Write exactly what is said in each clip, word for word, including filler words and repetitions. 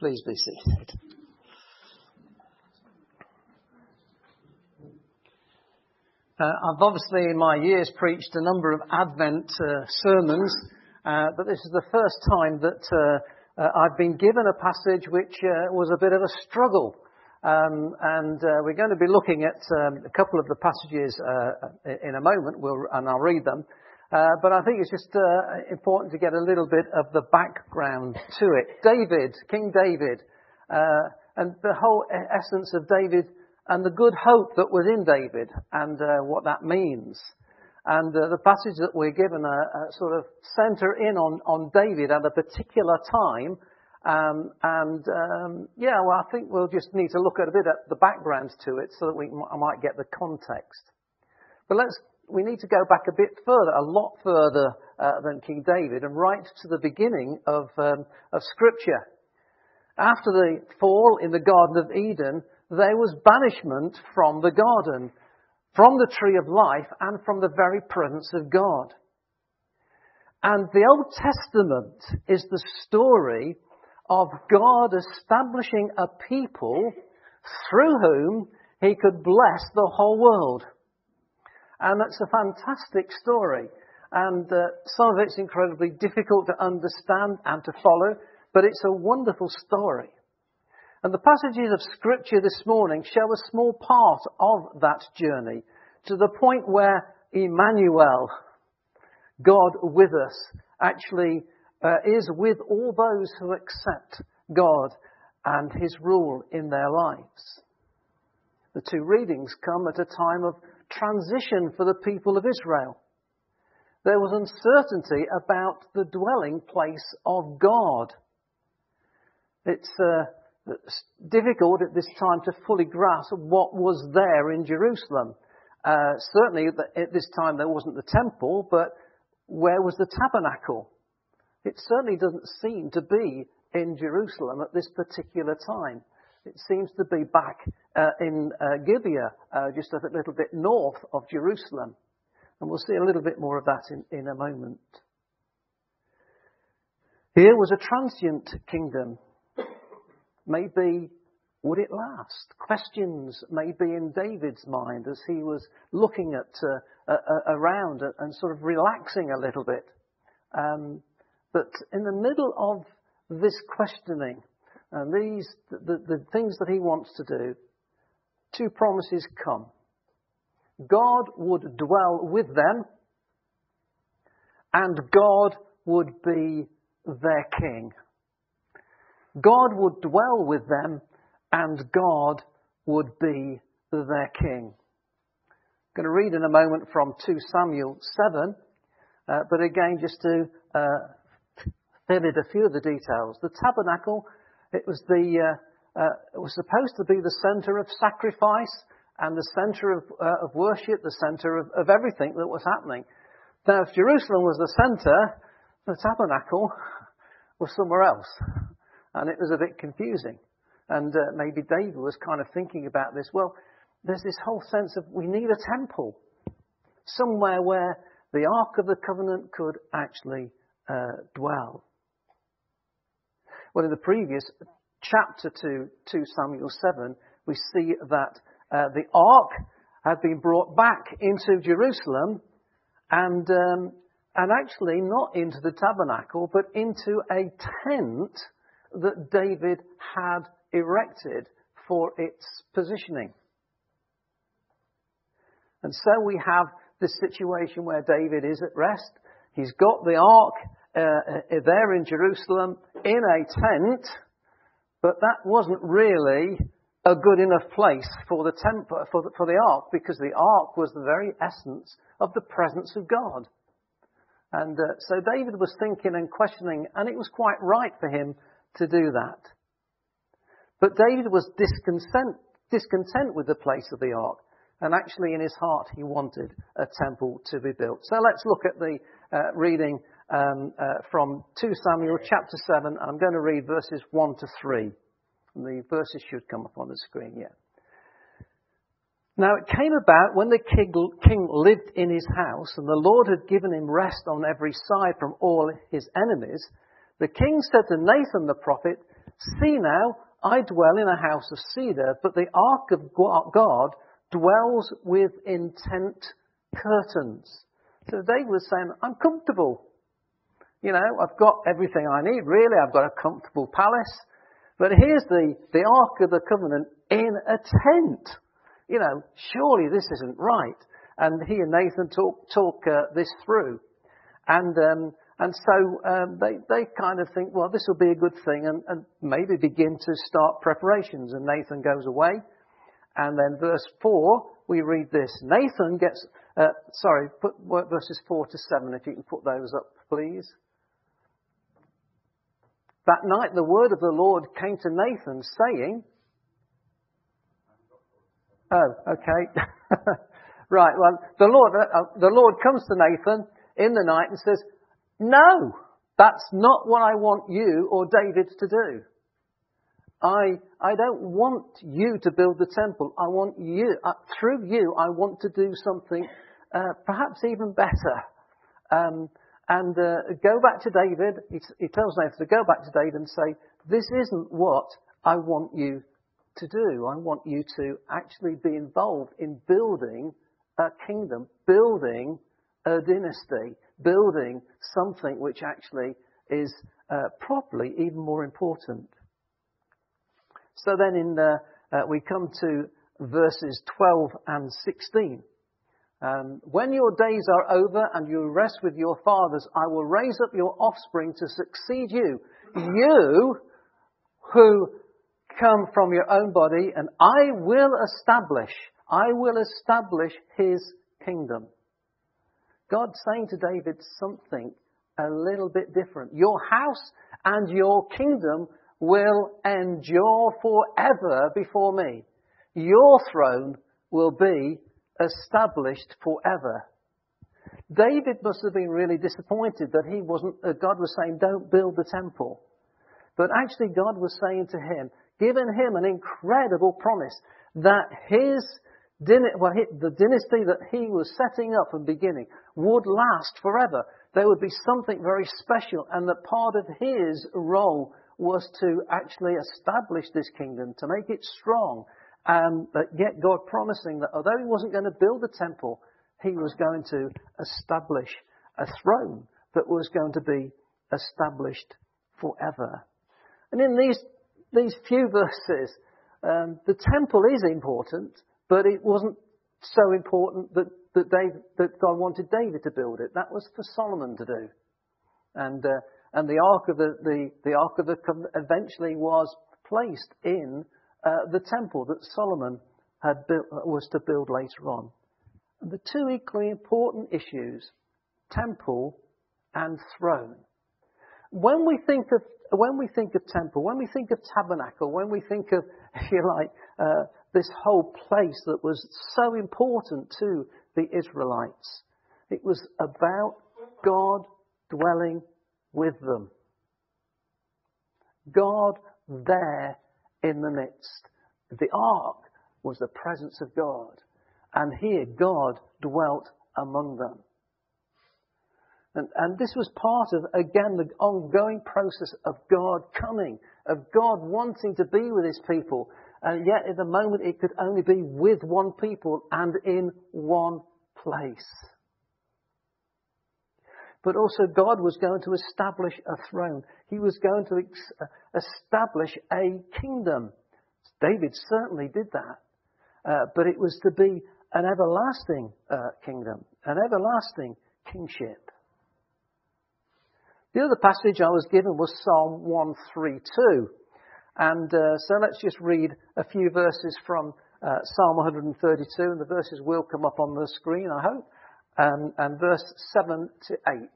Please be seated. Uh, I've obviously in my years preached a number of Advent uh, sermons, uh, but this is the first time that uh, uh, I've been given a passage which uh, was a bit of a struggle. Um, and uh, we're going to be looking at um, a couple of the passages uh, in a moment, we'll, and I'll read them. Uh, but I think it's just uh, important to get a little bit of the background to it. David, King David, uh, and the whole essence of David and the good hope that was in David and uh, what that means. And uh, the passage that we're given a, a sort of centre in on, on David at a particular time. Um, and um, yeah, well, I think we'll just need to look at a bit at the background to it so that we I might get the context. But let's we need to go back a bit further, a lot further uh, than King David, and right to the beginning of um, of Scripture. After the fall in the Garden of Eden, there was banishment from the garden, from the tree of life, and from the very presence of God. And the Old Testament is the story of God establishing a people through whom he could bless the whole world. And that's a fantastic story. And uh, some of it's incredibly difficult to understand and to follow, but it's a wonderful story. And the passages of Scripture this morning show a small part of that journey, to the point where Emmanuel, God with us, actually uh, is with all those who accept God and his rule in their lives. The two readings come at a time of transition for the people of Israel. There was uncertainty about the dwelling place of God. It's uh, It's difficult at this time to fully grasp what was there in Jerusalem. Uh, certainly at this time there wasn't the temple, but where was the tabernacle? It certainly doesn't seem to be in Jerusalem at this particular time. It seems to be back uh, in uh, Gibeah, uh, just a little bit north of Jerusalem. And we'll see a little bit more of that in, in a moment. Here was a transient kingdom. Maybe, would it last? Questions may be in David's mind as he was looking at uh, uh, around and sort of relaxing a little bit. Um, but in the middle of this questioning, and these the, the things that he wants to do, two promises come. God would dwell with them, and God would be their king. God would dwell with them, and God would be their king. I'm going to read in a moment from Second Samuel seven, uh, but again, just to uh, fill in a few of the details. The tabernacle, it was the uh, uh, it was supposed to be the centre of sacrifice and the centre of, uh, of worship, the centre of, of everything that was happening. Now, if Jerusalem was the centre, the tabernacle was somewhere else. And it was a bit confusing. And uh, maybe David was kind of thinking about this. Well, there's this whole sense of we need a temple. Somewhere where the Ark of the Covenant could actually uh, dwell. Well, in the previous chapter to Second Samuel seven, we see that uh, the Ark had been brought back into Jerusalem and, um, and actually not into the tabernacle, but into a tent that David had erected for its positioning. And so we have this situation where David is at rest. He's got the ark uh, there in Jerusalem in a tent, but that wasn't really a good enough place for the temple, for the, for the ark, because the ark was the very essence of the presence of God. And uh, so David was thinking and questioning, and it was quite right for him to do that. But David was discontent, discontent with the place of the ark. And actually in his heart he wanted a temple to be built. So let's look at the uh, reading um, uh, from Second Samuel chapter seven. I'm going to read verses one to three. And the verses should come up on the screen, yeah. Now it came about when the king, king lived in his house and the Lord had given him rest on every side from all his enemies. The king said to Nathan the prophet, See now, I dwell in a house of cedar, but the ark of God dwells within tent curtains. So David was saying, I'm comfortable. You know, I've got everything I need, really. I've got a comfortable palace. But here's the, the Ark of the Covenant in a tent. You know, surely this isn't right. And he and Nathan talk, talk uh, this through. And um, and so um, they, they kind of think, well, this will be a good thing, and, and maybe begin to start preparations. And Nathan goes away. And then verse four, we read this. Nathan gets, uh, sorry, put verses four to seven, if you can put those up, please. That night the word of the Lord came to Nathan, saying... Oh, okay. Right, well, the Lord, uh, the Lord comes to Nathan in the night and says, no, that's not what I want you or David to do. I I don't want you to build the temple. I want you, uh, through you, I want to do something uh, perhaps even better. Um, and uh, go back to David. He, he tells Nathan to go back to David and say, this isn't what I want you to do. I want you to actually be involved in building a kingdom, building a dynasty, building something which actually is uh, probably even more important. So then in uh, uh, we come to verses twelve and sixteen. Um, when your days are over and you rest with your fathers, I will raise up your offspring to succeed you. You who come from your own body, and I will establish, I will establish his kingdom. God's saying to David something a little bit different. Your house and your kingdom will endure forever before me. Your throne will be established forever. David must have been really disappointed that he wasn't, uh, God was saying, don't build the temple. But actually God was saying to him, giving him an incredible promise that his, well, the dynasty that he was setting up and beginning would last forever. There would be something very special, and that part of his role was to actually establish this kingdom, to make it strong. And but yet God promising that although he wasn't going to build a temple, he was going to establish a throne that was going to be established forever. And in these these few verses, um, the temple is important, but it wasn't so important that that, David, that God wanted David to build it. That was for Solomon to do. And uh, and the ark of the, the the ark of the covenant eventually was placed in Uh, the temple that Solomon had built, was to build later on. And the two equally important issues, temple and throne. When we think of when we think of temple, when we think of tabernacle, when we think of, if you like, uh, this whole place that was so important to the Israelites, it was about God dwelling with them. God there in the midst. The ark was the presence of God. And here God dwelt among them. And, and this was part of, again, the ongoing process of God coming, of God wanting to be with his people. And yet at the moment it could only be with one people and in one place. But also God was going to establish a throne. He was going to ex- establish a kingdom. David certainly did that. Uh, but it was to be an everlasting uh, kingdom, an everlasting kingship. The other passage I was given was Psalm one thirty-two. And uh, so let's just read a few verses from uh, Psalm one thirty-two. And the verses will come up on the screen, I hope. Um, and verse seven to eight.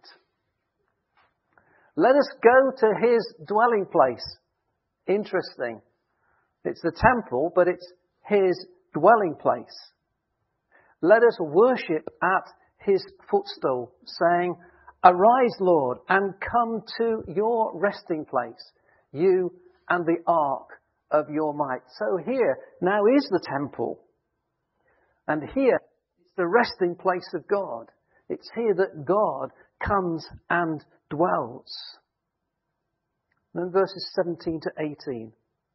Let us go to his dwelling place. Interesting. It's the temple, but it's his dwelling place. Let us worship at his footstool, saying, arise, Lord, and come to your resting place, you and the ark of your might. So here now is the temple. And here the resting place of God. It's here that God comes and dwells. And then verses seventeen to eighteen.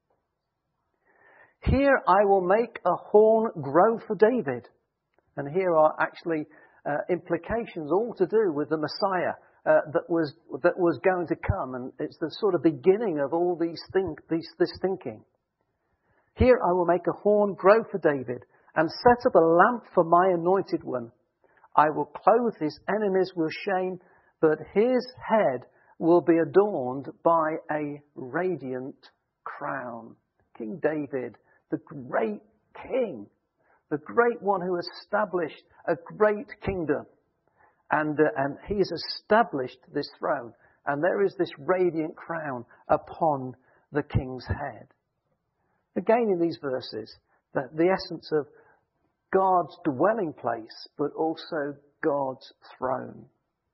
Here I will make a horn grow for David. And here are actually uh, implications all to do with the Messiah uh, that was that was going to come. And it's the sort of beginning of all these think, these, this thinking. Here I will make a horn grow for David and set up a lamp for my anointed one. I will clothe his enemies with shame, but his head will be adorned by a radiant crown. King David, the great king, the great one who established a great kingdom. And, uh, and he has established this throne. And there is this radiant crown upon the king's head. Again in these verses, the, the essence of God's dwelling place, but also God's throne.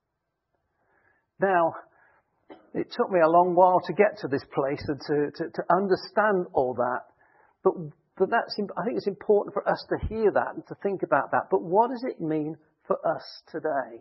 Now, it took me a long while to get to this place and to, to, to understand all that. But, but that's, I think it's important for us to hear that and to think about that. But what does it mean for us today?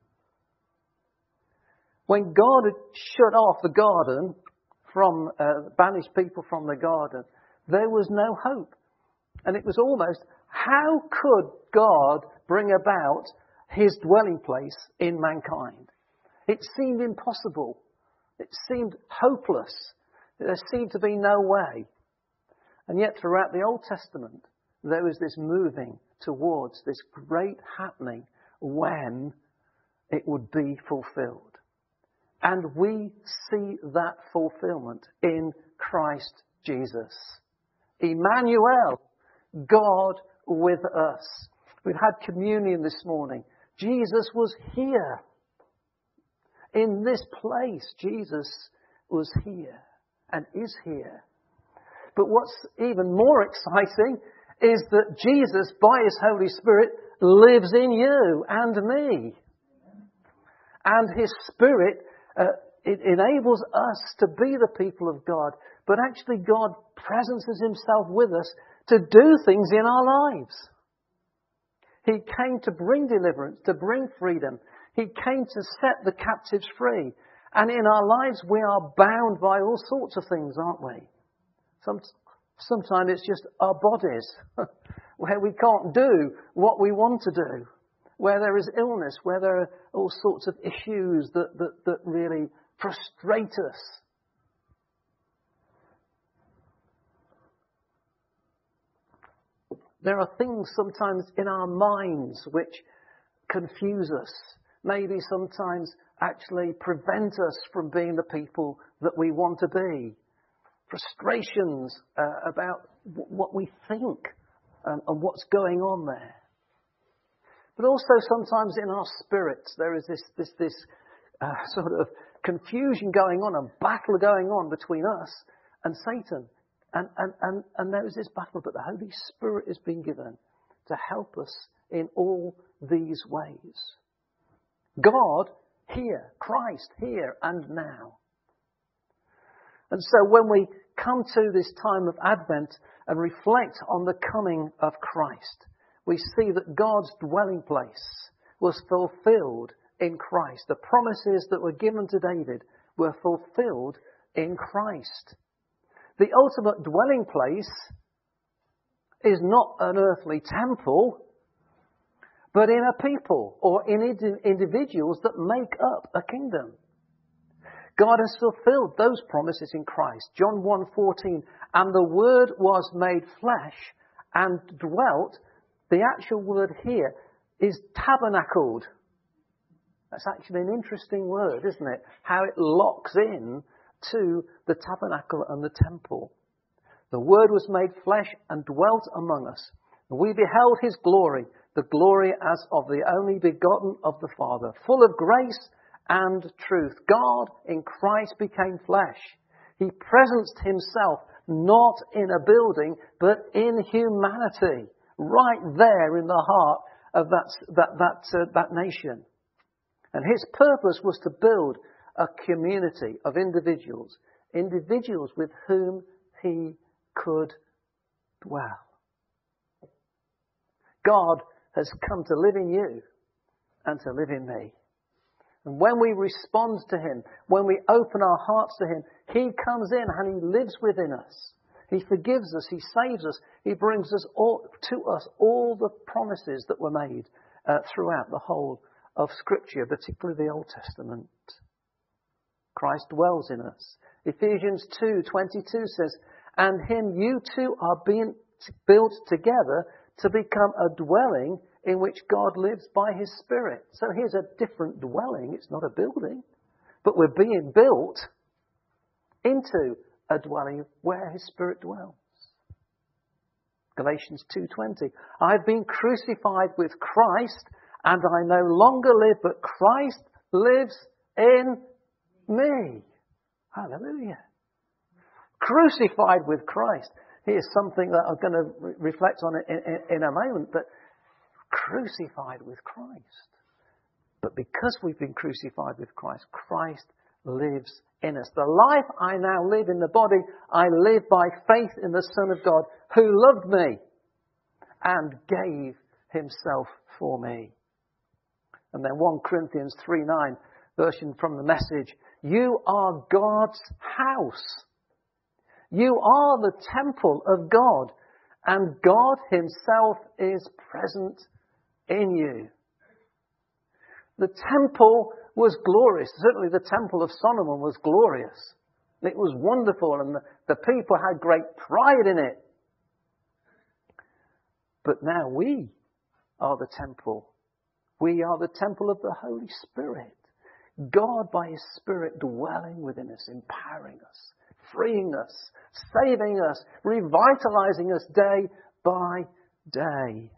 When God had shut off the garden from, uh, banished people from the garden, there was no hope. And it was almost, how could God bring about his dwelling place in mankind? It seemed impossible. It seemed hopeless. There seemed to be no way. And yet throughout the Old Testament, there was this moving towards this great happening when it would be fulfilled. And we see that fulfillment in Christ Jesus. Emmanuel, God with us. We've had communion this morning. Jesus was here. In this place, Jesus was here and is here. But what's even more exciting is that Jesus, by his Holy Spirit, lives in you and me. And his Spirit, uh, it enables us to be the people of God. But actually God presences himself with us to do things in our lives. He came to bring deliverance, to bring freedom. He came to set the captives free. And in our lives we are bound by all sorts of things, aren't we? Some, sometimes it's just our bodies, where we can't do what we want to do, where there is illness, where there are all sorts of issues that, that, that really frustrate us. There are things sometimes in our minds which confuse us, maybe sometimes actually prevent us from being the people that we want to be. Frustrations uh, about w- what we think um, and what's going on there. But also sometimes in our spirits there is this this this uh, sort of confusion going on, a battle going on between us and Satan. And, and, and, and there is this battle, but the Holy Spirit has been given to help us in all these ways. God here, Christ here and now. And so when we come to this time of Advent and reflect on the coming of Christ, we see that God's dwelling place was fulfilled in Christ. The promises that were given to David were fulfilled in Christ. The ultimate dwelling place is not an earthly temple, but in a people or in individuals that make up a kingdom. God has fulfilled those promises in Christ. John one fourteen, and the Word was made flesh and dwelt. The actual word here is tabernacled. That's actually an interesting word, isn't it? How it locks in to the tabernacle and the temple. The Word was made flesh and dwelt among us. And we beheld his glory, the glory as of the only begotten of the Father, full of grace and truth. God in Christ became flesh. He presenced himself not in a building, but in humanity, right there in the heart of that, that, that, uh, that nation. And his purpose was to build a community of individuals, individuals with whom he could dwell. God has come to live in you and to live in me. And when we respond to him, when we open our hearts to him, he comes in and he lives within us. He forgives us. He saves us. He brings us all, to us all the promises that were made uh, throughout the whole of Scripture, particularly the Old Testament. Christ dwells in us. Ephesians two twenty-two says, and him you two are being built together to become a dwelling in which God lives by his Spirit. So here's a different dwelling. It's not a building, but we're being built into a dwelling where his Spirit dwells. Galatians two twenty, I've been crucified with Christ, and I no longer live, but Christ lives in me. Hallelujah. Crucified with Christ. Here's something that I'm going to re- reflect on in, in, in a moment, but crucified with Christ. But because we've been crucified with Christ, Christ lives in us. The life I now live in the body, I live by faith in the Son of God who loved me and gave himself for me. And then First Corinthians three nine, version from the Message, you are God's house. You are the temple of God, and God himself is present in you. The temple was glorious. Certainly the temple of Solomon was glorious. It was wonderful, and the, the people had great pride in it. But now we are the temple. We are the temple of the Holy Spirit. God by his Spirit dwelling within us, empowering us, freeing us, saving us, revitalizing us day by day.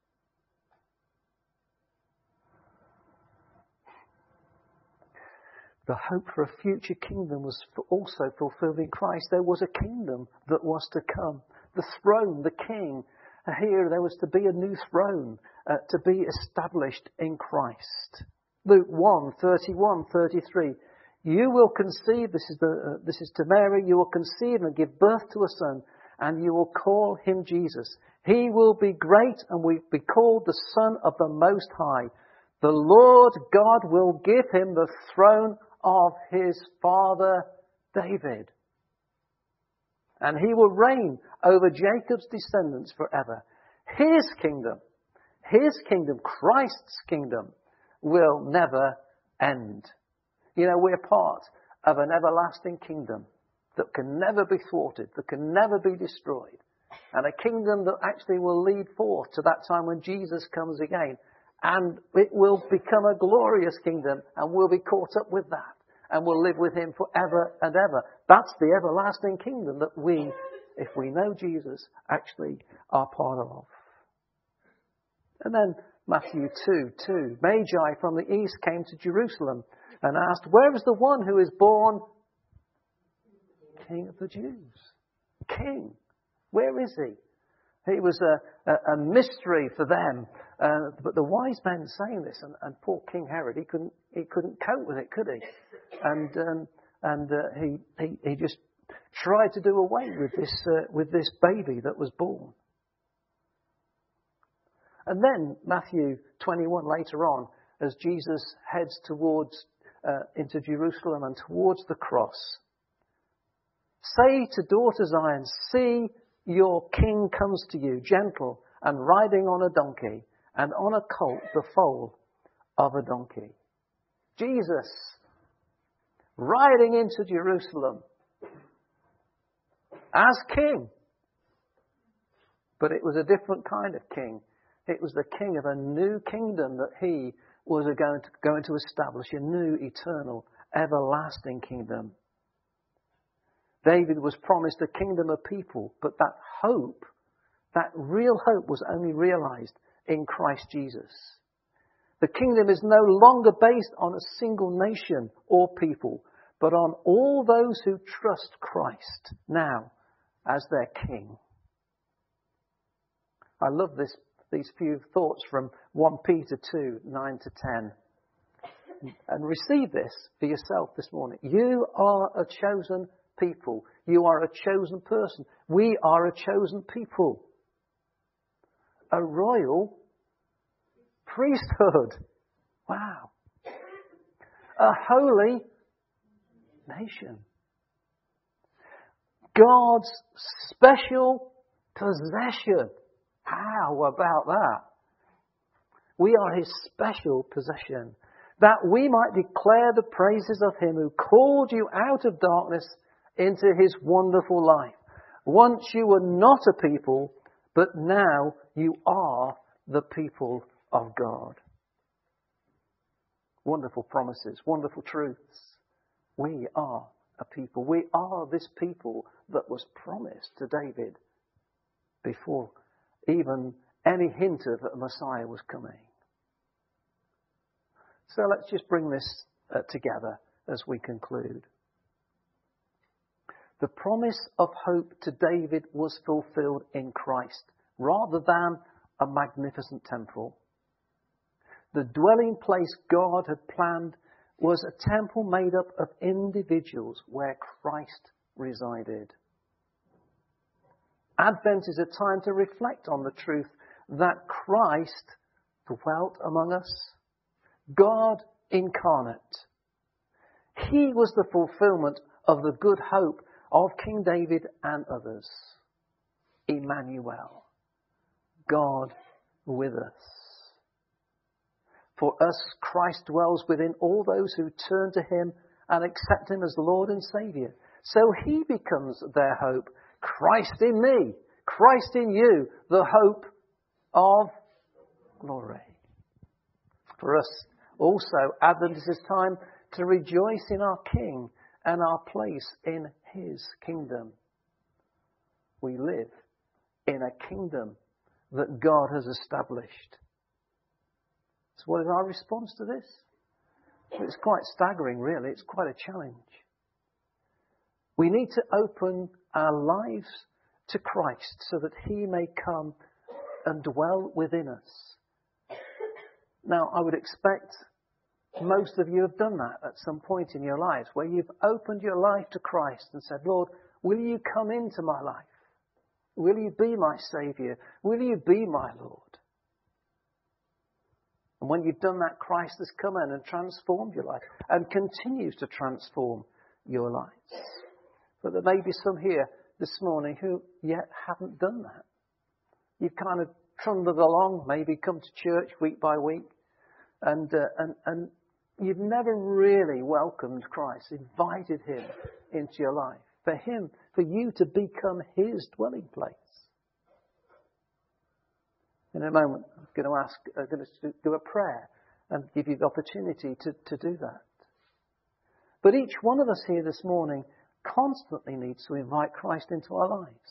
The hope for a future kingdom was also fulfilled in Christ. There was a kingdom that was to come. The throne, the king. Here there was to be a new throne uh, to be established in Christ. Luke one thirty-one thirty-three. You will conceive, this is, the, uh, this is to Mary, you will conceive and give birth to a son, and you will call him Jesus. He will be great and will be called the Son of the Most High. The Lord God will give him the throne of his father David. And he will reign over Jacob's descendants forever. His kingdom, his kingdom, Christ's kingdom, will never end. You know, we're part of an everlasting kingdom that can never be thwarted, that can never be destroyed. And a kingdom that actually will lead forth to that time when Jesus comes again. And it will become a glorious kingdom, and we'll be caught up with that. And we'll live with him forever and ever. That's the everlasting kingdom that we, if we know Jesus, actually are part of. And then Matthew two two. Magi from the east came to Jerusalem and asked, where is the one who is born King of the Jews? King. Where is he? He was a, a, a mystery for them. Uh, but the wise men saying this, and, and poor King Herod, he couldn't he couldn't cope with it, could he? And um, and uh, he, he he just tried to do away with this uh, with this baby that was born. And then Matthew twenty-one later on, as Jesus heads towards uh, into Jerusalem and towards the cross, say to daughter Zion, see your king comes to you, gentle and riding on a donkey, and on a colt, the foal of a donkey. Jesus riding into Jerusalem as king. But it was a different kind of king. It was the king of a new kingdom that he was going to, going to establish, a new, eternal, everlasting kingdom. David was promised a kingdom of people, but that hope, that real hope was only realized in Christ Jesus. The kingdom is no longer based on a single nation or people, but on all those who trust Christ now as their king. I love this, these few thoughts from First Peter two, nine to ten. And receive this for yourself this morning. You are a chosen people. You are a chosen person. We are a chosen people. A royal priesthood. Wow. a holy nation. God's special possession. How about that? We are his special possession, that we might declare the praises of him who called you out of darkness into his wonderful light. Once you were not a people, but now you are the people of God. Wonderful promises, wonderful truths. We are a people. We are this people that was promised to David before even any hint of a Messiah was coming. So let's just bring this uh, together as we conclude. The promise of hope to David was fulfilled in Christ rather than a magnificent temple. The dwelling place God had planned was a temple made up of individuals where Christ resided. Advent is a time to reflect on the truth that Christ dwelt among us, God incarnate. He was the fulfillment of the good hope of King David and others. Emmanuel, God with us. For us, Christ dwells within all those who turn to him and accept him as Lord and Saviour. So he becomes their hope. Christ in me, Christ in you, the hope of glory. For us also, Advent is a time to rejoice in our King and our place in his kingdom. We live in a kingdom that God has established. So what is our response to this? Well, it's quite staggering, really. It's quite a challenge. We need to open our lives to Christ so that he may come and dwell within us. Now, I would expect most of you have done that at some point in your lives, where you've opened your life to Christ and said, Lord, will you come into my life? Will you be my Saviour? Will you be my Lord? And when you've done that, Christ has come in and transformed your life and continues to transform your lives. But there may be some here this morning who yet haven't done that. You've kind of trundled along, maybe come to church week by week, and uh, and and you've never really welcomed Christ, invited him into your life, for him, for you to become his dwelling place. In a moment, I'm going to ask, I'm going to do a prayer and give you the opportunity to, to do that. But each one of us here this morning constantly needs to invite Christ into our lives.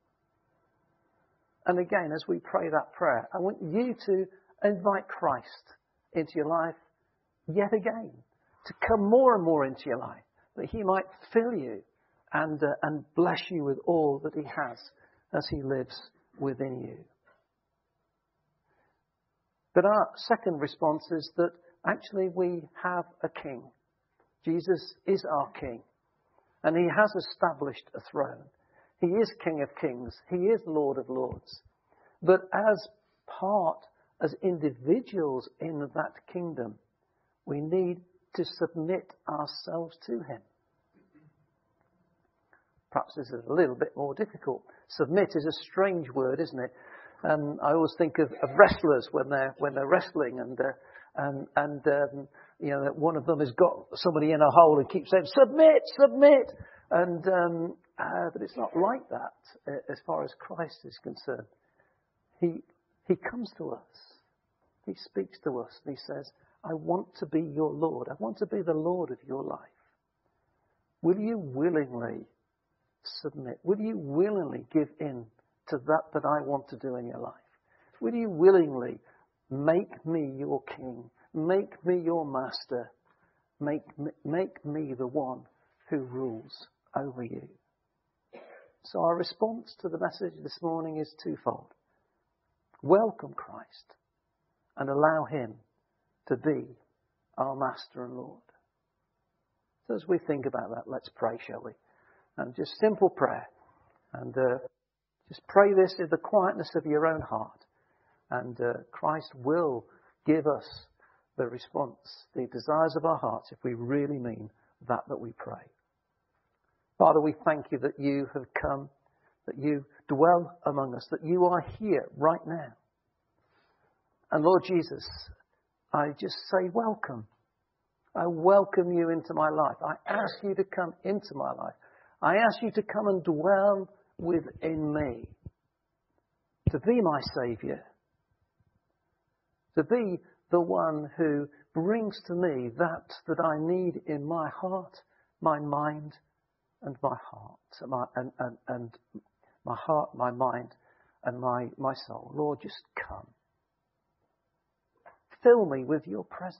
And again, as we pray that prayer, I want you to invite Christ into your life yet again, to come more and more into your life, that he might fill you and, uh, and bless you with all that he has as he lives within you. But our second response is that actually we have a king. Jesus is our king. And he has established a throne. He is King of Kings. He is Lord of Lords. But as part, as individuals in that kingdom, we need to submit ourselves to him. Perhaps this is a little bit more difficult. Submit is a strange word, isn't it? Um, I always think of, of wrestlers when they're when they're wrestling, and uh, and and um, you know, one of them has got somebody in a hole and keeps saying submit, submit, and um, uh, but it's not like that uh, as far as Christ is concerned. He he comes to us, he speaks to us, and he says, "I want to be your Lord. I want to be the Lord of your life. Will you willingly submit? Will you willingly give in to that that I want to do in your life? Will you willingly make me your king? Make me your master. Make me, make me the one who rules over you." So our response to the message this morning is twofold. Welcome Christ and allow him to be our master and Lord. So as we think about that, let's pray, shall we? And just simple prayer. And uh, just pray this in the quietness of your own heart. And uh, Christ will give us the response, the desires of our hearts, if we really mean that that we pray. Father, we thank you that you have come, that you dwell among us, that you are here right now. And Lord Jesus, I just say welcome. I welcome you into my life. I ask you to come into my life. I ask you to come and dwell within me. To be my Saviour. To be the one who brings to me that that I need in my heart, my mind, and my heart. My, and, and, and my heart, my mind, and my, my soul. Lord, just come. Fill me with your presence.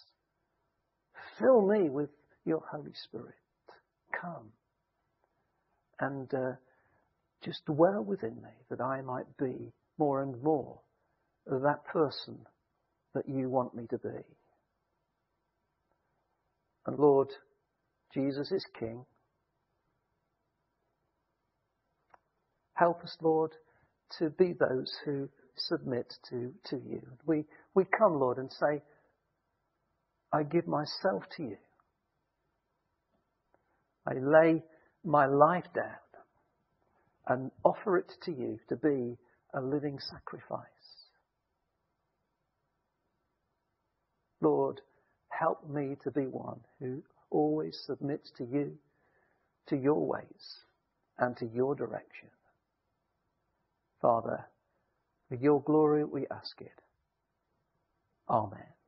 Fill me with your Holy Spirit. Come. And uh, just dwell within me that I might be more and more that person that you want me to be. And Lord, Jesus is King. Help us, Lord, to be those who submit to, to you. We, we come, Lord, and say, I give myself to you. I lay my life down and offer it to you to be a living sacrifice. Lord, help me to be one who always submits to you, to your ways, and to your direction. Father, for your glory we ask it. Amen.